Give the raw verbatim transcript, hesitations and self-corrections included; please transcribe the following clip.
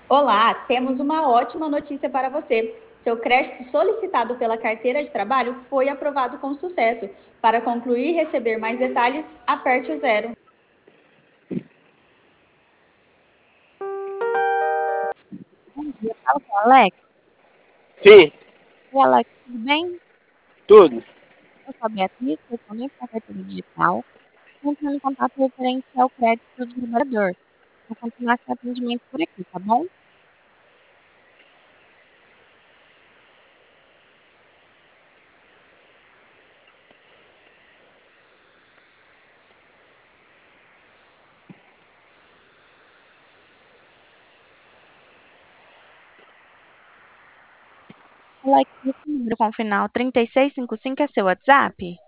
Olá, temos uma ótima notícia para você. Seu crédito solicitado pela carteira de trabalho foi aprovado com sucesso. Para concluir e receber mais detalhes, aperte o zero. Bom dia, fala com o Alex. Sim, Oi, Alex, tudo bem? tudo. Eu sou a Beatriz, correspondente da carteira digital, entrando em contato referente ao crédito do trabalhador. Vou continuar com o atendimento por aqui, tá bom? Alex, esse número com o final trinta e seis cinquenta e cinco é seu WhatsApp?